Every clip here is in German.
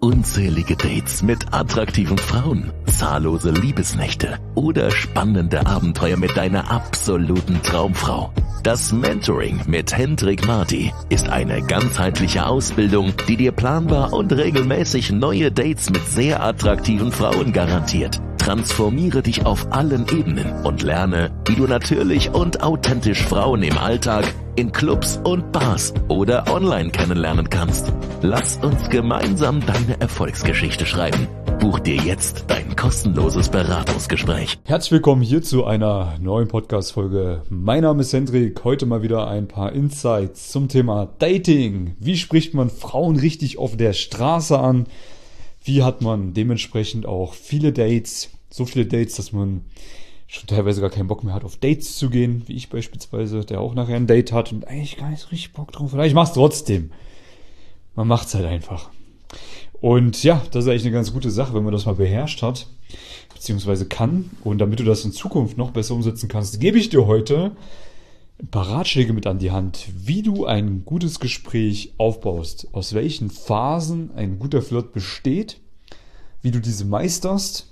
unzählige Dates mit attraktiven Frauen, zahllose Liebesnächte oder spannende Abenteuer mit deiner absoluten Traumfrau. Das Mentoring mit Hendrik Marty ist eine ganzheitliche Ausbildung, die dir planbar und regelmäßig neue Dates mit sehr attraktiven Frauen garantiert. Transformiere dich auf allen Ebenen und lerne, wie du natürlich und authentisch Frauen im Alltag, in Clubs und Bars oder online kennenlernen kannst. Lass uns gemeinsam deine Erfolgsgeschichte schreiben. Buch dir jetzt dein kostenloses Beratungsgespräch. Herzlich willkommen hier zu einer neuen Podcast-Folge. Mein Name ist Hendrik. Heute mal wieder ein paar Insights zum Thema Dating. Wie spricht man Frauen richtig auf der Straße an? Wie hat man dementsprechend auch viele Dates? So viele Dates, dass man schon teilweise gar keinen Bock mehr hat, auf Dates zu gehen, wie ich beispielsweise, der auch nachher ein Date hat und eigentlich gar nicht so richtig Bock drauf hat. Ich mach's trotzdem. Man macht's halt einfach. Und ja, das ist eigentlich eine ganz gute Sache, wenn man das mal beherrscht hat, beziehungsweise kann. Und damit du das in Zukunft noch besser umsetzen kannst, gebe ich dir heute ein paar Ratschläge mit an die Hand, wie du ein gutes Gespräch aufbaust, aus welchen Phasen ein guter Flirt besteht, wie du diese meisterst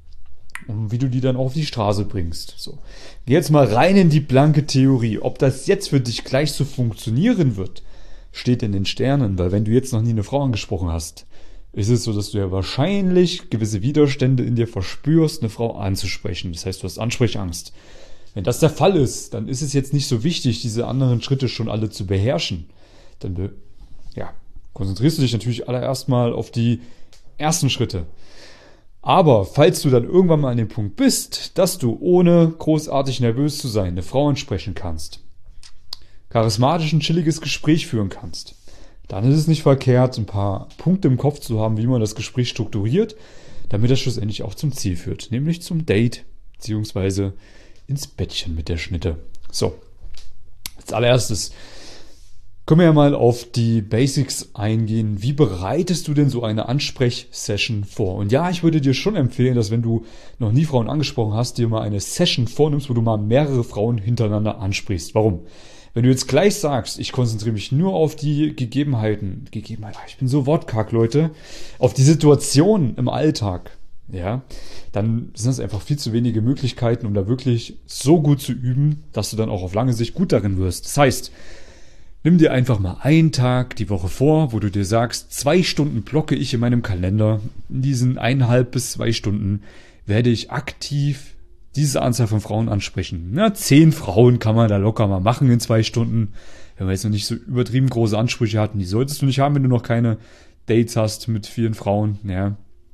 und wie du die dann auch auf die Straße bringst. So. Geh jetzt mal rein in die blanke Theorie. Ob das jetzt für dich gleich so funktionieren wird, steht in den Sternen, weil wenn du jetzt noch nie eine Frau angesprochen hast, ist es so, dass du ja wahrscheinlich gewisse Widerstände in dir verspürst, eine Frau anzusprechen. Das heißt, du hast Ansprechangst. Wenn das der Fall ist, dann ist es jetzt nicht so wichtig, diese anderen Schritte schon alle zu beherrschen. Dann konzentrierst du dich natürlich allererst mal auf die ersten Schritte. Aber falls du dann irgendwann mal an dem Punkt bist, dass du ohne großartig nervös zu sein eine Frau ansprechen kannst, charismatisch ein chilliges Gespräch führen kannst, dann ist es nicht verkehrt, ein paar Punkte im Kopf zu haben, wie man das Gespräch strukturiert, damit das schlussendlich auch zum Ziel führt, nämlich zum Date, beziehungsweise ins Bettchen mit der Schnitte. So, als allererstes können wir ja mal auf die Basics eingehen. Wie bereitest du denn so eine Ansprechsession vor? Und ja, ich würde dir schon empfehlen, dass wenn du noch nie Frauen angesprochen hast, dir mal eine Session vornimmst, wo du mal mehrere Frauen hintereinander ansprichst. Warum? Wenn du jetzt gleich sagst, ich konzentriere mich nur auf die Gegebenheiten, ich bin so wortkarg, Leute, auf die Situation im Alltag, ja, dann sind es einfach viel zu wenige Möglichkeiten, um da wirklich so gut zu üben, dass du dann auch auf lange Sicht gut darin wirst. Das heißt, nimm dir einfach mal einen Tag die Woche vor, wo du dir sagst, 2 Stunden blocke ich in meinem Kalender. In diesen 1,5 bis 2 Stunden werde ich aktiv diese Anzahl von Frauen ansprechen. 10 Frauen kann man da locker mal machen in 2 Stunden. Wenn man jetzt noch nicht so übertrieben große Ansprüche hat, die solltest du nicht haben, wenn du noch keine Dates hast mit vielen Frauen. Ja.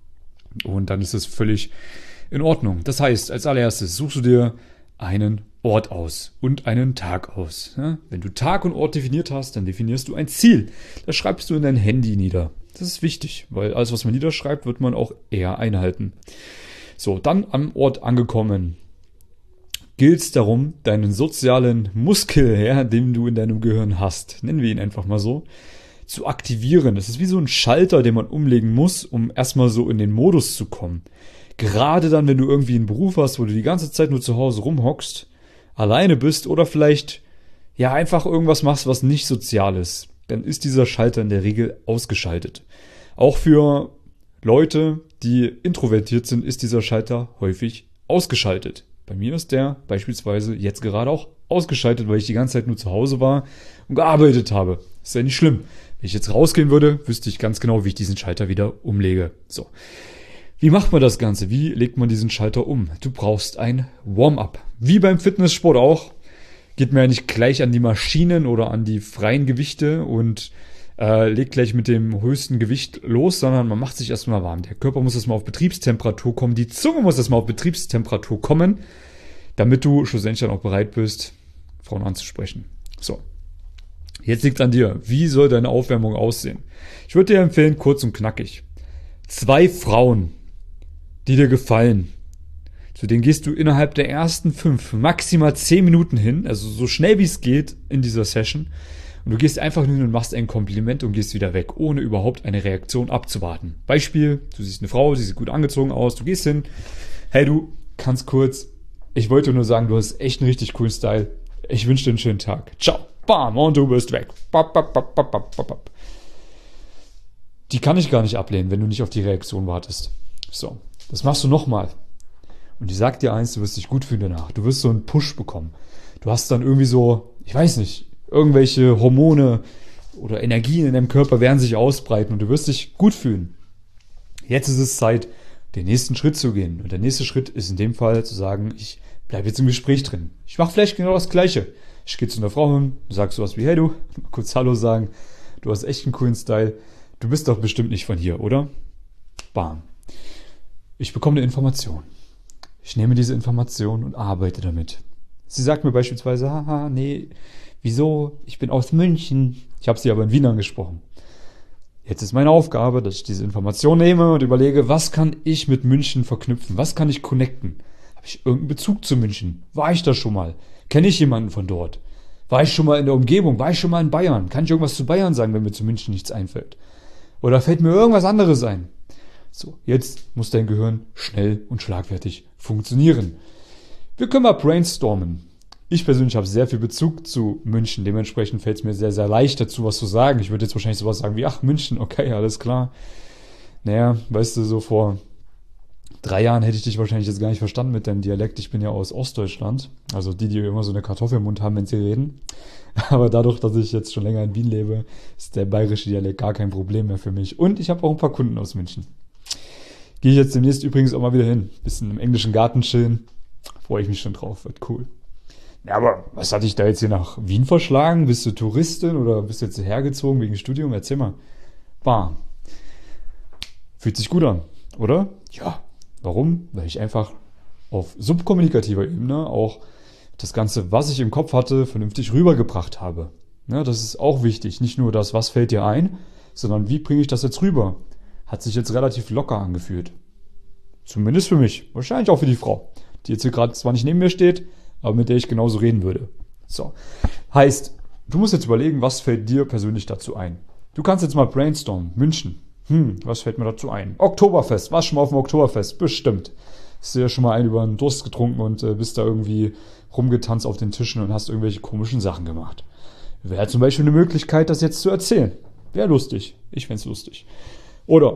Und dann ist das völlig in Ordnung. Das heißt, als allererstes suchst du dir einen Ort aus und einen Tag aus. Ja? Wenn du Tag und Ort definiert hast, dann definierst du ein Ziel. Das schreibst du in dein Handy nieder. Das ist wichtig, weil alles, was man niederschreibt, wird man auch eher einhalten. So, dann am Ort angekommen, gilt es darum, deinen sozialen Muskel, den du in deinem Gehirn hast, nennen wir ihn einfach mal so, zu aktivieren. Das ist wie so ein Schalter, den man umlegen muss, um erstmal so in den Modus zu kommen. Gerade dann, wenn du irgendwie einen Beruf hast, wo du die ganze Zeit nur zu Hause rumhockst, alleine bist oder vielleicht einfach irgendwas machst, was nicht sozial ist, dann ist dieser Schalter in der Regel ausgeschaltet. Auch für Leute, die introvertiert sind, ist dieser Schalter häufig ausgeschaltet. Bei mir ist der beispielsweise jetzt gerade auch ausgeschaltet, weil ich die ganze Zeit nur zu Hause war und gearbeitet habe. Ist ja nicht schlimm. Wenn ich jetzt rausgehen würde, wüsste ich ganz genau, wie ich diesen Schalter wieder umlege. So. Wie macht man das Ganze? Wie legt man diesen Schalter um? Du brauchst ein Warm-up. Wie beim Fitnesssport auch. Geht man ja nicht gleich an die Maschinen oder an die freien Gewichte und legt gleich mit dem höchsten Gewicht los, sondern man macht sich erstmal warm. Der Körper muss erstmal auf Betriebstemperatur kommen, die Zunge muss erstmal auf Betriebstemperatur kommen, damit du schlussendlich dann auch bereit bist, Frauen anzusprechen. So, jetzt liegt es an dir. Wie soll deine Aufwärmung aussehen? Ich würde dir empfehlen, kurz und knackig. 2 Frauen, die dir gefallen. Zu denen gehst du innerhalb der ersten 5, maximal 10 Minuten hin, also so schnell wie es geht in dieser Session. Und du gehst einfach nur hin und machst ein Kompliment und gehst wieder weg, ohne überhaupt eine Reaktion abzuwarten. Beispiel, du siehst eine Frau, sie sieht gut angezogen aus, du gehst hin, hey du, kannst kurz, ich wollte nur sagen, du hast echt einen richtig coolen Style. Ich wünsche dir einen schönen Tag. Ciao. Bam, und du bist weg. Bap, bap, bap, bap, bap, bap. die kann ich gar nicht ablehnen, wenn du nicht auf die Reaktion wartest. So, das machst du nochmal. Und die sagt dir eins, du wirst dich gut fühlen danach. Du wirst so einen Push bekommen. Du hast dann irgendwie so, ich weiß nicht, irgendwelche Hormone oder Energien in deinem Körper werden sich ausbreiten und du wirst dich gut fühlen. Jetzt ist es Zeit, den nächsten Schritt zu gehen. Und der nächste Schritt ist in dem Fall zu sagen, ich bleibe jetzt im Gespräch drin. Ich mache vielleicht genau das Gleiche. Ich gehe zu einer Frau hin, sag sowas wie, hey du, mal kurz Hallo sagen, du hast echt einen coolen Style. Du bist doch bestimmt nicht von hier, oder? Bam. Ich bekomme eine Information. Ich nehme diese Information und arbeite damit. Sie sagt mir beispielsweise, haha, nee, wieso? Ich bin aus München. Ich habe sie aber in Wien angesprochen. Jetzt ist meine Aufgabe, dass ich diese Information nehme und überlege, was kann ich mit München verknüpfen? Was kann ich connecten? Habe ich irgendeinen Bezug zu München? War ich da schon mal? Kenne ich jemanden von dort? War ich schon mal in der Umgebung? War ich schon mal in Bayern? Kann ich irgendwas zu Bayern sagen, wenn mir zu München nichts einfällt? Oder fällt mir irgendwas anderes ein? So, jetzt muss dein Gehirn schnell und schlagfertig funktionieren. Wir können mal brainstormen. Ich persönlich habe sehr viel Bezug zu München. Dementsprechend fällt es mir sehr, sehr leicht dazu, was zu sagen. Ich würde jetzt wahrscheinlich sowas sagen wie, ach, München, okay, alles klar. Naja, weißt du, so vor 3 Jahren hätte ich dich wahrscheinlich jetzt gar nicht verstanden mit deinem Dialekt. Ich bin ja aus Ostdeutschland. Also die immer so eine Kartoffel im Mund haben, wenn sie reden. Aber dadurch, dass ich jetzt schon länger in Wien lebe, ist der bayerische Dialekt gar kein Problem mehr für mich. Und ich habe auch ein paar Kunden aus München. Gehe ich jetzt demnächst übrigens auch mal wieder hin. Bisschen im englischen Garten chillen. Freue ich mich schon drauf. Wird cool. Ja, aber was hat dich da jetzt hier nach Wien verschlagen? Bist du Touristin oder bist du jetzt hergezogen wegen Studium? Erzähl mal. Bam. Fühlt sich gut an, oder? Ja. Warum? Weil ich einfach auf subkommunikativer Ebene auch das Ganze, was ich im Kopf hatte, vernünftig rübergebracht habe. Ja, das ist auch wichtig. Nicht nur das, was fällt dir ein, sondern wie bringe ich das jetzt rüber? Hat sich jetzt relativ locker angefühlt. Zumindest für mich. Wahrscheinlich auch für die Frau, die jetzt hier gerade zwar nicht neben mir steht, aber mit der ich genauso reden würde. So. Heißt, du musst jetzt überlegen, was fällt dir persönlich dazu ein? Du kannst jetzt mal brainstormen. München. Was fällt mir dazu ein? Oktoberfest. Warst schon mal auf dem Oktoberfest? Bestimmt. Hast du ja schon mal einen über den Durst getrunken und bist da irgendwie rumgetanzt auf den Tischen und hast irgendwelche komischen Sachen gemacht. Wäre zum Beispiel eine Möglichkeit, das jetzt zu erzählen. Wäre lustig. Ich fänd's lustig. Oder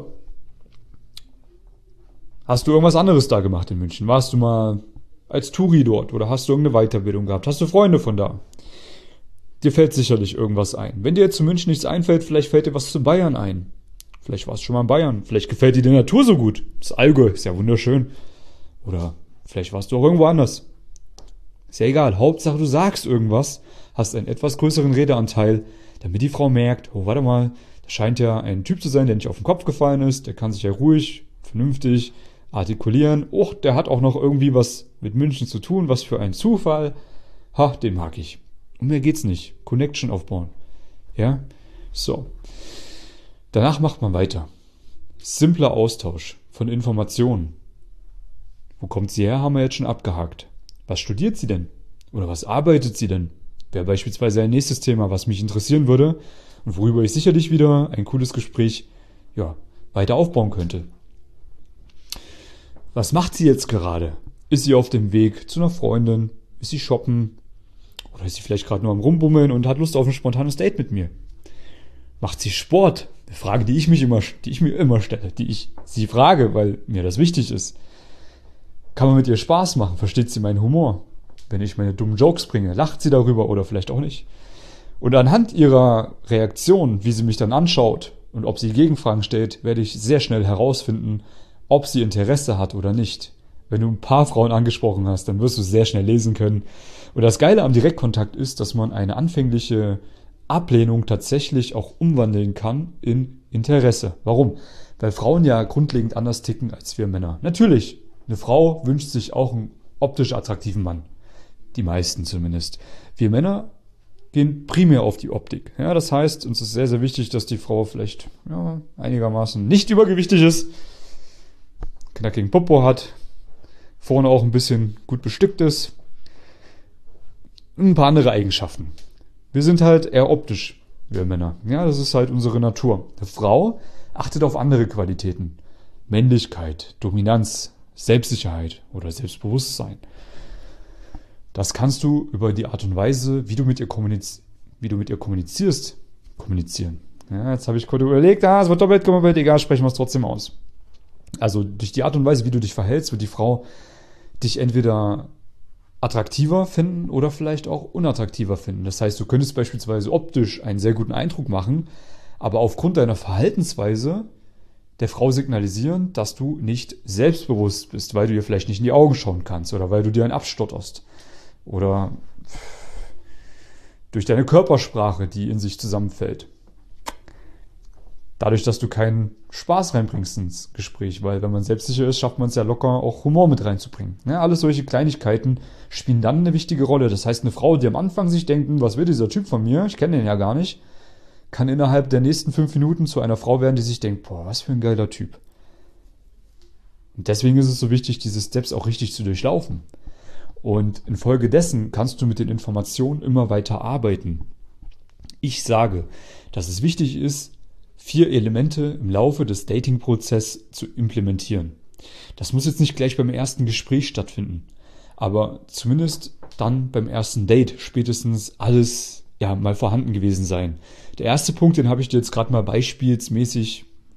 hast du irgendwas anderes da gemacht in München? Warst du mal als Touri dort oder hast du irgendeine Weiterbildung gehabt? Hast du Freunde von da? Dir fällt sicherlich irgendwas ein. Wenn dir jetzt zu München nichts einfällt, vielleicht fällt dir was zu Bayern ein. Vielleicht warst du schon mal in Bayern. Vielleicht gefällt dir die Natur so gut. Das Allgäu ist ja wunderschön. Oder vielleicht warst du auch irgendwo anders. Ist ja egal. Hauptsache du sagst irgendwas, hast einen etwas größeren Redeanteil, damit die Frau merkt, oh warte mal, da scheint ja ein Typ zu sein, der nicht auf den Kopf gefallen ist. Der kann sich ja ruhig, vernünftig artikulieren. Oh, der hat auch noch irgendwie was mit München zu tun. Was für ein Zufall. Ha, den mag ich. Um mehr geht's nicht. Connection aufbauen. Ja? So. Danach macht man weiter. Simpler Austausch von Informationen. Wo kommt sie her, haben wir jetzt schon abgehakt. Was studiert sie denn? Oder was arbeitet sie denn? Wäre beispielsweise ein nächstes Thema, was mich interessieren würde und worüber ich sicherlich wieder ein cooles Gespräch weiter aufbauen könnte. Was macht sie jetzt gerade? Ist sie auf dem Weg zu einer Freundin? Ist sie shoppen? Oder ist sie vielleicht gerade nur am Rumbummeln und hat Lust auf ein spontanes Date mit mir? Macht sie Sport? Eine Frage, die ich mir immer stelle, die ich sie frage, weil mir das wichtig ist. Kann man mit ihr Spaß machen? Versteht sie meinen Humor? Wenn ich meine dummen Jokes bringe, lacht sie darüber oder vielleicht auch nicht? Und anhand ihrer Reaktion, wie sie mich dann anschaut und ob sie Gegenfragen stellt, werde ich sehr schnell herausfinden, ob sie Interesse hat oder nicht. Wenn du ein paar Frauen angesprochen hast, dann wirst du sehr schnell lesen können. Und das Geile am Direktkontakt ist, dass man eine anfängliche Ablehnung tatsächlich auch umwandeln kann in Interesse. Warum? Weil Frauen ja grundlegend anders ticken als wir Männer. Natürlich, eine Frau wünscht sich auch einen optisch attraktiven Mann. Die meisten zumindest. Wir Männer gehen primär auf die Optik. Ja, das heißt, uns ist sehr, sehr wichtig, dass die Frau vielleicht einigermaßen nicht übergewichtig ist, knackigen Popo hat, vorne auch ein bisschen gut bestückt ist, ein paar andere Eigenschaften. Wir sind halt eher optisch, wir Männer. Ja, das ist halt unsere Natur. Eine Frau achtet auf andere Qualitäten. Männlichkeit, Dominanz, Selbstsicherheit oder Selbstbewusstsein. Das kannst du über die Art und Weise, wie du mit ihr kommunizierst, kommunizieren. Ja, jetzt habe ich kurz überlegt, es wird doppelt gemoppelt, egal, sprechen wir es trotzdem aus. Also durch die Art und Weise, wie du dich verhältst, wird die Frau dich entweder attraktiver finden oder vielleicht auch unattraktiver finden. Das heißt, du könntest beispielsweise optisch einen sehr guten Eindruck machen, aber aufgrund deiner Verhaltensweise der Frau signalisieren, dass du nicht selbstbewusst bist, weil du ihr vielleicht nicht in die Augen schauen kannst oder weil du dir einen abstotterst. Oder durch deine Körpersprache, die in sich zusammenfällt. Dadurch, dass du keinen Spaß reinbringst ins Gespräch, weil wenn man selbstsicher ist, schafft man es ja locker, auch Humor mit reinzubringen. Ja, alles solche Kleinigkeiten spielen dann eine wichtige Rolle. Das heißt, eine Frau, die am Anfang sich denkt, was will dieser Typ von mir, ich kenne den ja gar nicht, kann innerhalb der nächsten 5 Minuten zu einer Frau werden, die sich denkt, boah, was für ein geiler Typ. Und deswegen ist es so wichtig, diese Steps auch richtig zu durchlaufen. Und infolgedessen kannst du mit den Informationen immer weiter arbeiten. Ich sage, dass es wichtig ist, 4 Elemente im Laufe des Dating-Prozesses zu implementieren. Das muss jetzt nicht gleich beim ersten Gespräch stattfinden, aber zumindest dann beim ersten Date spätestens alles mal vorhanden gewesen sein. Der erste Punkt, den habe ich dir jetzt gerade mal beispielsweise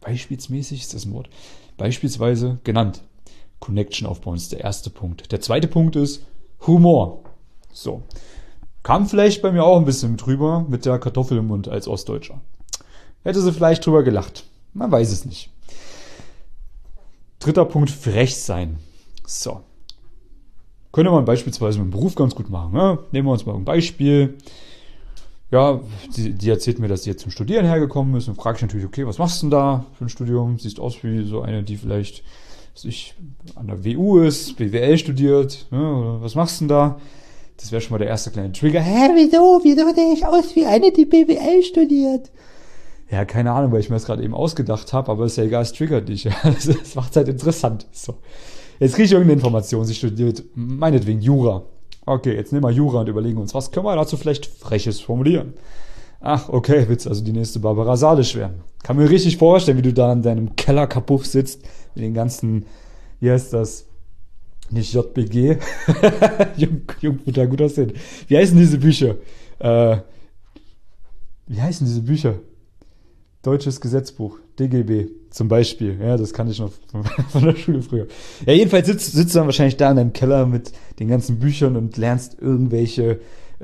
genannt. Connection aufbauen ist der erste Punkt. Der zweite Punkt ist Humor. So. Kam vielleicht bei mir auch ein bisschen drüber mit der Kartoffel im Mund als Ostdeutscher. Hätte sie vielleicht drüber gelacht. Man weiß es nicht. Dritter Punkt, frech sein. So. Könnte man beispielsweise mit dem Beruf ganz gut machen. Ne? Nehmen wir uns mal ein Beispiel. Ja, die erzählt mir, dass sie jetzt zum Studieren hergekommen ist und frage ich natürlich, okay, was machst du denn da für ein Studium? Siehst aus wie so eine, die vielleicht an der WU ist, BWL studiert. Ne? Oder was machst du denn da? Das wäre schon mal der erste kleine Trigger. Wieso sehe ich aus wie eine, die BWL studiert? Ja, keine Ahnung, weil ich mir das gerade eben ausgedacht habe, aber ist ja egal, es triggert dich. Das macht es halt interessant. So. Jetzt kriege ich irgendeine Information, sie studiert meinetwegen Jura. Okay, jetzt nehmen wir Jura und überlegen uns, was können wir dazu vielleicht Freches formulieren? Ach, okay, willst also die nächste Barbara Salisch werden. Kann mir richtig vorstellen, wie du da in deinem Kellerkapuff sitzt, mit den ganzen, wie heißt das? Nicht JBG. Jungmutter, gut aussehen. Wie heißen diese Bücher? Deutsches Gesetzbuch, DGB zum Beispiel. Ja, das kann ich noch von der Schule früher. Ja, jedenfalls sitzt du dann wahrscheinlich da in deinem Keller mit den ganzen Büchern und lernst irgendwelche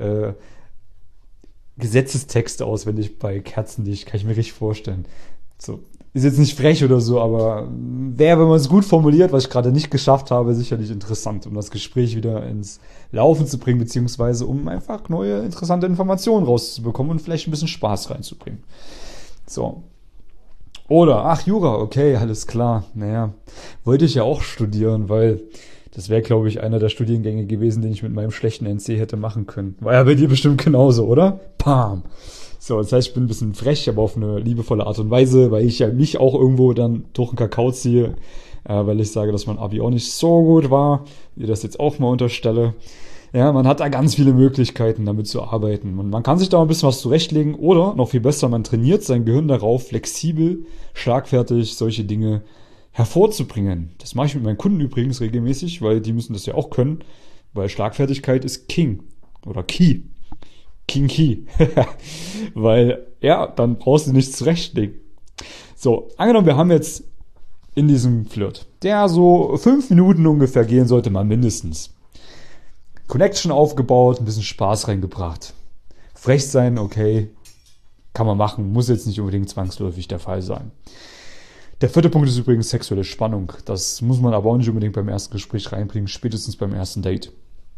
Gesetzestexte auswendig bei Kerzenlicht. Kann ich mir richtig vorstellen. So. Ist jetzt nicht frech oder so, aber wäre, wenn man es gut formuliert, was ich gerade nicht geschafft habe, sicherlich interessant, um das Gespräch wieder ins Laufen zu bringen, beziehungsweise um einfach neue, interessante Informationen rauszubekommen und vielleicht ein bisschen Spaß reinzubringen. So. Oder, Jura, okay, alles klar. Naja, wollte ich ja auch studieren, weil das wäre, glaube ich, einer der Studiengänge gewesen, den ich mit meinem schlechten NC hätte machen können. War ja bei dir bestimmt genauso, oder? Pam. So, das heißt, ich bin ein bisschen frech, aber auf eine liebevolle Art und Weise, weil ich ja mich auch irgendwo dann durch den Kakao ziehe, weil ich sage, dass mein Abi auch nicht so gut war, wie ich das jetzt auch mal unterstelle. Ja, man hat da ganz viele Möglichkeiten, damit zu arbeiten. Und man kann sich da ein bisschen was zurechtlegen oder, noch viel besser, man trainiert sein Gehirn darauf, flexibel, schlagfertig solche Dinge hervorzubringen. Das mache ich mit meinen Kunden übrigens regelmäßig, weil die müssen das ja auch können, weil Schlagfertigkeit ist King oder Key. King Key. Weil, dann brauchst du nichts zurechtlegen. So, angenommen, wir haben jetzt in diesem Flirt, der so 5 Minuten ungefähr gehen sollte, mal mindestens. Connection aufgebaut, ein bisschen Spaß reingebracht. Frech sein, okay, kann man machen, muss jetzt nicht unbedingt zwangsläufig der Fall sein. Der 4. Punkt ist übrigens sexuelle Spannung. Das muss man aber auch nicht unbedingt beim ersten Gespräch reinbringen, spätestens beim ersten Date.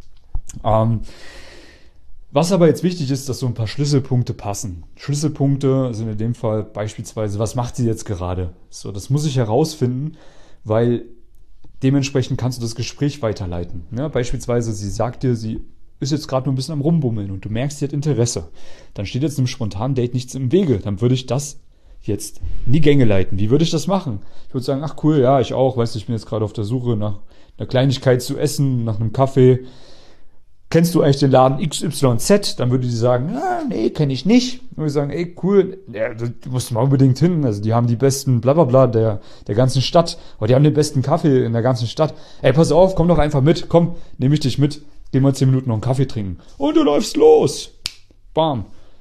Was aber jetzt wichtig ist, dass so ein paar Schlüsselpunkte passen. Schlüsselpunkte sind in dem Fall beispielsweise, was macht sie jetzt gerade? So, das muss ich herausfinden, weil dementsprechend kannst du das Gespräch weiterleiten. Ja, beispielsweise, sie sagt dir, sie ist jetzt gerade nur ein bisschen am Rumbummeln und du merkst, sie hat Interesse. Dann steht jetzt einem spontanen Date nichts im Wege. Dann würde ich das jetzt in die Gänge leiten. Wie würde ich das machen? Ich würde sagen, cool, ja, ich auch. Weißt du, ich bin jetzt gerade auf der Suche nach einer Kleinigkeit zu essen, nach einem Kaffee. Kennst du eigentlich den Laden XYZ? Dann würde die sagen, nee, kenne ich nicht. Dann würde ich sagen, cool, ja, du musst mal unbedingt hin. Also die haben die besten blablabla der ganzen Stadt. Oder die haben den besten Kaffee in der ganzen Stadt. Pass auf, komm doch einfach mit. Komm, nehme ich dich mit. Gehen wir 10 Minuten noch einen Kaffee trinken. Und du läufst los. Bam.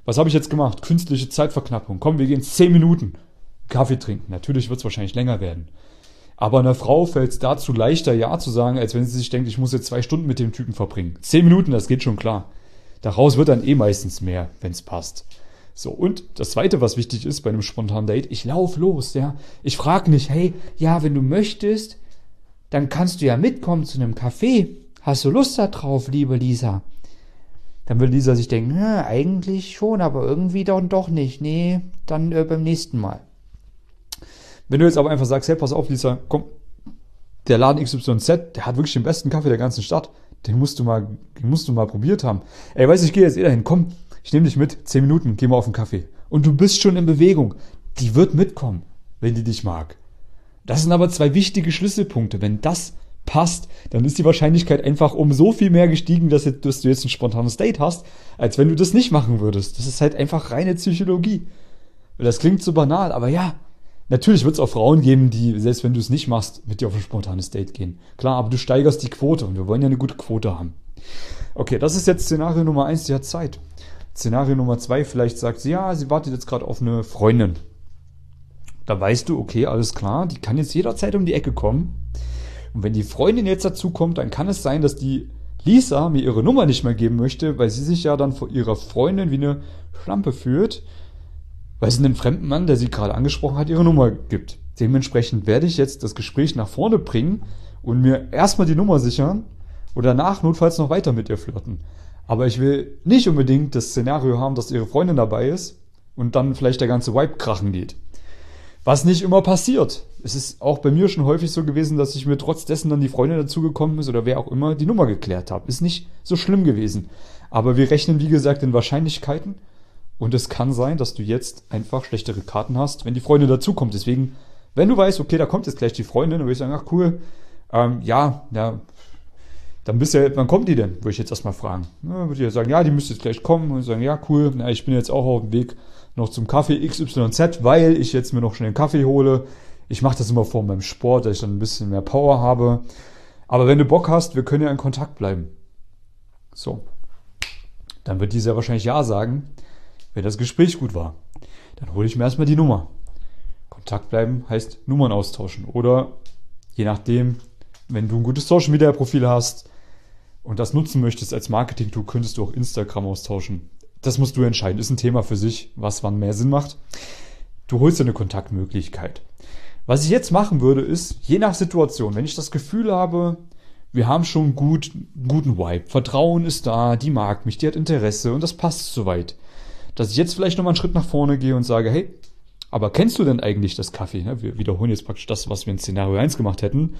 Was habe ich jetzt gemacht? Künstliche Zeitverknappung. Komm, wir gehen 10 Minuten Kaffee trinken. Natürlich wird es wahrscheinlich länger werden. Aber einer Frau fällt es dazu leichter, Ja zu sagen, als wenn sie sich denkt, ich muss jetzt 2 Stunden mit dem Typen verbringen. 10 Minuten, das geht schon klar. Daraus wird dann meistens mehr, wenn es passt. So, und das Zweite, was wichtig ist bei einem spontanen Date, ich laufe los, ja. Ich frage nicht, hey, ja, wenn du möchtest, dann kannst du ja mitkommen zu einem Café. Hast du Lust da drauf, liebe Lisa? Dann will Lisa sich denken, eigentlich schon, aber irgendwie doch nicht. Nee, dann beim nächsten Mal. Wenn du jetzt aber einfach sagst, hey, pass auf, Lisa, komm, der Laden XYZ, der hat wirklich den besten Kaffee der ganzen Stadt. Den musst du mal probiert haben. Ey, weißt du, ich gehe jetzt dahin, komm, ich nehme dich mit, 10 Minuten, geh mal auf den Kaffee. Und du bist schon in Bewegung. Die wird mitkommen, wenn die dich mag. Das sind aber 2 wichtige Schlüsselpunkte. Wenn das passt, dann ist die Wahrscheinlichkeit einfach um so viel mehr gestiegen, dass du jetzt ein spontanes Date hast, als wenn du das nicht machen würdest. Das ist halt einfach reine Psychologie. Das klingt so banal, aber ja, natürlich wird es auch Frauen geben, die, selbst wenn du es nicht machst, mit dir auf ein spontanes Date gehen. Klar, aber du steigerst die Quote und wir wollen ja eine gute Quote haben. Okay, das ist jetzt Szenario Nummer 1, die hat Zeit. Szenario Nummer 2, vielleicht sagt sie, ja, sie wartet jetzt gerade auf eine Freundin. Da weißt du, okay, alles klar, die kann jetzt jederzeit um die Ecke kommen. Und wenn die Freundin jetzt dazu kommt, dann kann es sein, dass die Lisa mir ihre Nummer nicht mehr geben möchte, weil sie sich ja dann vor ihrer Freundin wie eine Schlampe fühlt, weil sie einen fremden Mann, der sie gerade angesprochen hat, ihre Nummer gibt. Dementsprechend werde ich jetzt das Gespräch nach vorne bringen und mir erstmal die Nummer sichern und danach notfalls noch weiter mit ihr flirten. Aber ich will nicht unbedingt das Szenario haben, dass ihre Freundin dabei ist und dann vielleicht der ganze Vibe krachen geht. Was nicht immer passiert. Es ist auch bei mir schon häufig so gewesen, dass ich mir trotz dessen dann die Freundin dazugekommen ist oder wer auch immer die Nummer geklärt habe. Ist nicht so schlimm gewesen. Aber wir rechnen, wie gesagt, in Wahrscheinlichkeiten. Und es kann sein, dass du jetzt einfach schlechtere Karten hast, wenn die Freundin dazukommt. Deswegen, wenn du weißt, okay, da kommt jetzt gleich die Freundin, dann würde ich sagen, ach cool, dann wann kommt die denn? Würde ich jetzt erstmal fragen. Ja, würde ich ja sagen, ja, die müsste jetzt gleich kommen. Und sagen, ja, cool, ich bin jetzt auch auf dem Weg noch zum Kaffee XYZ, weil ich jetzt mir noch schnell einen Kaffee hole. Ich mache das immer vor meinem Sport, dass ich dann ein bisschen mehr Power habe. Aber wenn du Bock hast, wir können ja in Kontakt bleiben. So. Dann wird die sehr wahrscheinlich ja sagen, wenn das Gespräch gut war. Dann hole ich mir erstmal die Nummer. Kontakt bleiben heißt Nummern austauschen. Oder je nachdem, wenn du ein gutes Social Media Profil hast und das nutzen möchtest als Marketing-Tool, könntest du auch Instagram austauschen. Das musst du entscheiden. Ist ein Thema für sich, was wann mehr Sinn macht. Du holst dir eine Kontaktmöglichkeit. Was ich jetzt machen würde, ist, je nach Situation, wenn ich das Gefühl habe, wir haben schon einen guten Vibe, Vertrauen ist da, die mag mich, die hat Interesse und das passt soweit, dass ich jetzt vielleicht nochmal einen Schritt nach vorne gehe und sage, hey, aber kennst du denn eigentlich das Kaffee? Wir wiederholen jetzt praktisch das, was wir in Szenario 1 gemacht hätten.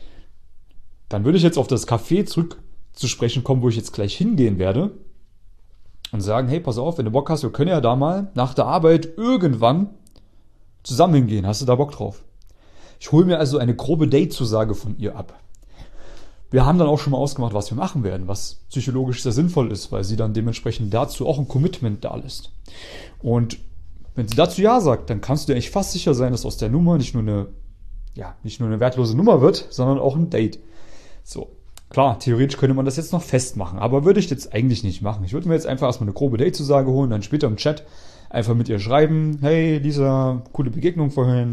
Dann würde ich jetzt auf das Café zurück zu sprechen kommen, wo ich jetzt gleich hingehen werde und sagen, hey, pass auf, wenn du Bock hast, wir können ja da mal nach der Arbeit irgendwann zusammen hingehen. Hast du da Bock drauf? Ich hole mir also eine grobe Date-Zusage von ihr ab. Wir haben dann auch schon mal ausgemacht, was wir machen werden, was psychologisch sehr sinnvoll ist, weil sie dann dementsprechend dazu auch ein Commitment da lässt. Und wenn sie dazu ja sagt, dann kannst du dir eigentlich fast sicher sein, dass aus der Nummer nicht nur eine wertlose Nummer wird, sondern auch ein Date. So. Klar, theoretisch könnte man das jetzt noch festmachen, aber würde ich jetzt eigentlich nicht machen. Ich würde mir jetzt einfach erstmal eine grobe Date-Zusage holen, dann später im Chat einfach mit ihr schreiben, hey Lisa, coole Begegnung vorhin,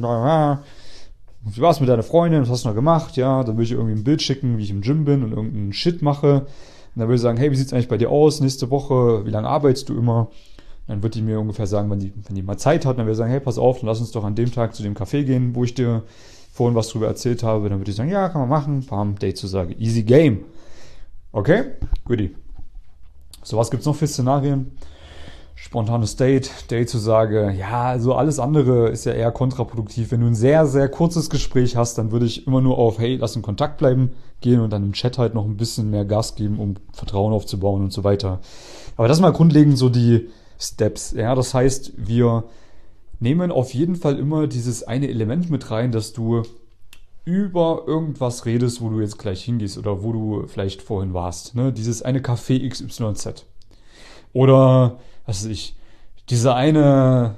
wie war's mit deiner Freundin, was hast du noch gemacht? Ja, dann würde ich irgendwie ein Bild schicken, wie ich im Gym bin und irgendeinen Shit mache. Und dann würde ich sagen, hey, wie sieht's eigentlich bei dir aus nächste Woche? Wie lange arbeitest du immer? Dann wird die mir ungefähr sagen, wenn die mal Zeit hat, dann würde ich sagen, hey, pass auf, dann lass uns doch an dem Tag zu dem Café gehen, wo ich dir vorhin was drüber erzählt habe. Dann würde ich sagen, ja, kann man machen. Bam, Date-Zusage. Easy game. Okay? Goodie. So, was gibt's noch für Szenarien? Spontanes Date, Date-Zusage. Ja, also alles andere ist ja eher kontraproduktiv. Wenn du ein sehr, sehr kurzes Gespräch hast, dann würde ich immer nur auf, hey, lass in Kontakt bleiben gehen und dann im Chat halt noch ein bisschen mehr Gas geben, um Vertrauen aufzubauen und so weiter. Aber das mal grundlegend so die Steps. Ja, das heißt, wir nehmen auf jeden Fall immer dieses eine Element mit rein, dass du über irgendwas redest, wo du jetzt gleich hingehst oder wo du vielleicht vorhin warst. Ne? Dieses eine Café XYZ. Oder, was weiß ich, dieser eine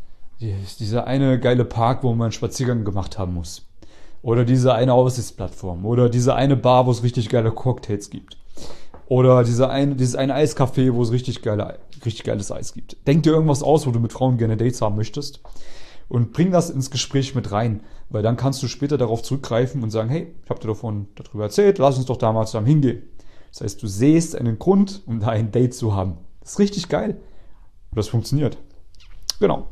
geile Park, wo man einen Spaziergang gemacht haben muss. Oder diese eine Aussichtsplattform. Oder diese eine Bar, wo es richtig geile Cocktails gibt. Oder dieses eine Eiscafé, wo es richtig geiles Eis gibt. Denk dir irgendwas aus, wo du mit Frauen gerne Dates haben möchtest. Und bring das ins Gespräch mit rein. Weil dann kannst du später darauf zurückgreifen und sagen, hey, ich habe dir darüber erzählt, lass uns doch da mal zusammen hingehen. Das heißt, du siehst einen Grund, um da ein Date zu haben. Das ist richtig geil. Und das funktioniert. Genau.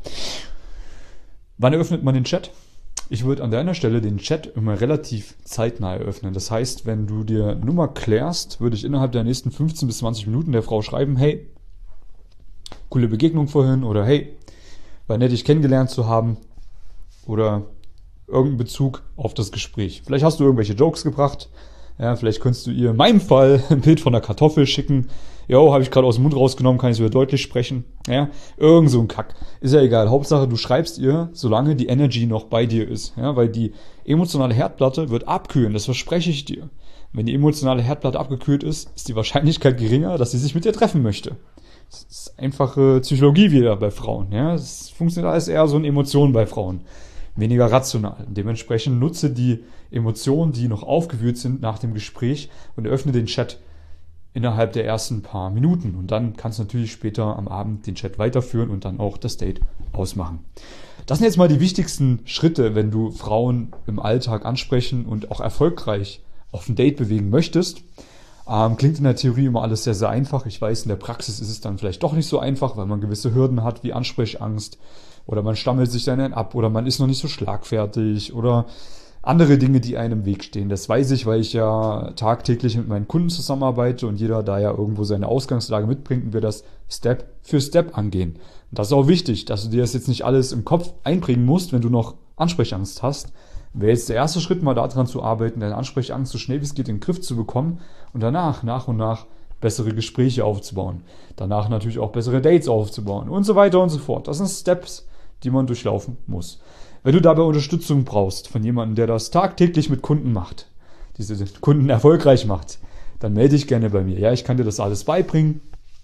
Wann eröffnet man den Chat? Ich würde an deiner Stelle den Chat immer relativ zeitnah eröffnen. Das heißt, wenn du dir Nummer klärst, würde ich innerhalb der nächsten 15 bis 20 Minuten der Frau schreiben, hey, coole Begegnung vorhin oder hey, war nett, dich kennengelernt zu haben oder irgendeinen Bezug auf das Gespräch. Vielleicht hast du irgendwelche Jokes gebracht. Ja, vielleicht könntest du ihr in meinem Fall ein Bild von einer Kartoffel schicken. Jo, habe ich gerade aus dem Mund rausgenommen, kann ich es wieder deutlich sprechen. Ja, irgend so ein Kack. Ist ja egal. Hauptsache, du schreibst ihr, solange die Energy noch bei dir ist. Ja, weil die emotionale Herdplatte wird abkühlen, das verspreche ich dir. Wenn die emotionale Herdplatte abgekühlt ist, ist die Wahrscheinlichkeit geringer, dass sie sich mit dir treffen möchte. Das ist einfache Psychologie wieder bei Frauen. Ja, es funktioniert alles eher so in Emotionen bei Frauen. Weniger rational. Dementsprechend nutze die Emotionen, die noch aufgewühlt sind nach dem Gespräch und öffne den Chat innerhalb der ersten paar Minuten. Und dann kannst du natürlich später am Abend den Chat weiterführen und dann auch das Date ausmachen. Das sind jetzt mal die wichtigsten Schritte, wenn du Frauen im Alltag ansprechen und auch erfolgreich auf ein Date bewegen möchtest. Klingt in der Theorie immer alles sehr, sehr einfach. Ich weiß, in der Praxis ist es dann vielleicht doch nicht so einfach, weil man gewisse Hürden hat, wie Ansprechangst oder man stammelt sich dann ab oder man ist noch nicht so schlagfertig oder andere Dinge, die einem im Weg stehen. Das weiß ich, weil ich ja tagtäglich mit meinen Kunden zusammenarbeite und jeder da ja irgendwo seine Ausgangslage mitbringt und wir das Step für Step angehen. Und das ist auch wichtig, dass du dir das jetzt nicht alles im Kopf einprägen musst, wenn du noch Ansprechangst hast. Wäre jetzt der erste Schritt, mal daran zu arbeiten, deine Ansprechangst so schnell wie es geht in den Griff zu bekommen und danach, nach und nach, bessere Gespräche aufzubauen. Danach natürlich auch bessere Dates aufzubauen und so weiter und so fort. Das sind Steps, die man durchlaufen muss. Wenn du dabei Unterstützung brauchst von jemandem, der das tagtäglich mit Kunden macht, diese Kunden erfolgreich macht, dann melde dich gerne bei mir. Ja, ich kann dir das alles beibringen.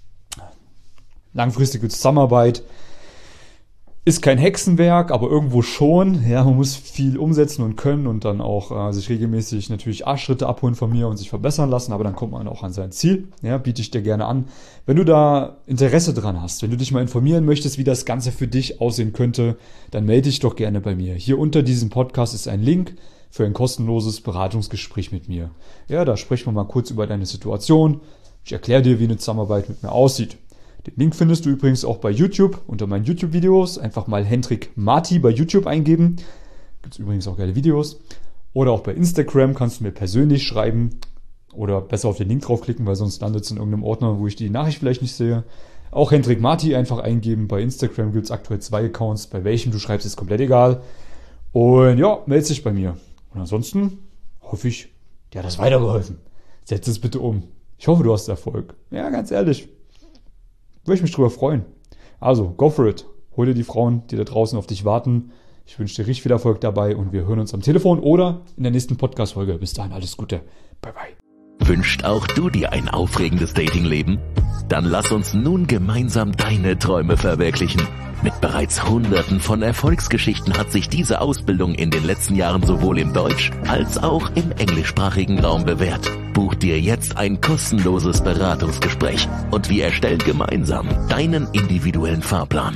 Langfristige Zusammenarbeit ist kein Hexenwerk, aber irgendwo schon. Ja, man muss viel umsetzen und können und dann auch sich regelmäßig natürlich Arschschritte abholen von mir und sich verbessern lassen, aber dann kommt man auch an sein Ziel. Ja, biete ich dir gerne an. Wenn du da Interesse dran hast, wenn du dich mal informieren möchtest, wie das Ganze für dich aussehen könnte, dann melde dich doch gerne bei mir. Hier unter diesem Podcast ist ein Link für ein kostenloses Beratungsgespräch mit mir. Ja, da sprechen wir mal kurz über deine Situation. Ich erkläre dir, wie eine Zusammenarbeit mit mir aussieht. Den Link findest du übrigens auch bei YouTube unter meinen YouTube-Videos. Einfach mal Hendrik Marti bei YouTube eingeben. Gibt es übrigens auch geile Videos. Oder auch bei Instagram kannst du mir persönlich schreiben oder besser auf den Link draufklicken, weil sonst landet es in irgendeinem Ordner, wo ich die Nachricht vielleicht nicht sehe. Auch Hendrik Marti einfach eingeben. Bei Instagram gibt es aktuell 2 Accounts. Bei welchem du schreibst, ist komplett egal. Und ja, melde dich bei mir. Und ansonsten hoffe ich, dir hat das weitergeholfen. Setz es bitte um. Ich hoffe, du hast Erfolg. Ja, ganz ehrlich. Würde ich mich drüber freuen. Also, go for it. Hol dir die Frauen, die da draußen auf dich warten. Ich wünsche dir richtig viel Erfolg dabei und wir hören uns am Telefon oder in der nächsten Podcast-Folge. Bis dahin, alles Gute. Bye, bye. Wünscht auch du dir ein aufregendes Datingleben? Dann lass uns nun gemeinsam deine Träume verwirklichen. Mit bereits Hunderten von Erfolgsgeschichten hat sich diese Ausbildung in den letzten Jahren sowohl im Deutsch- als auch im englischsprachigen Raum bewährt. Buch dir jetzt ein kostenloses Beratungsgespräch und wir erstellen gemeinsam deinen individuellen Fahrplan.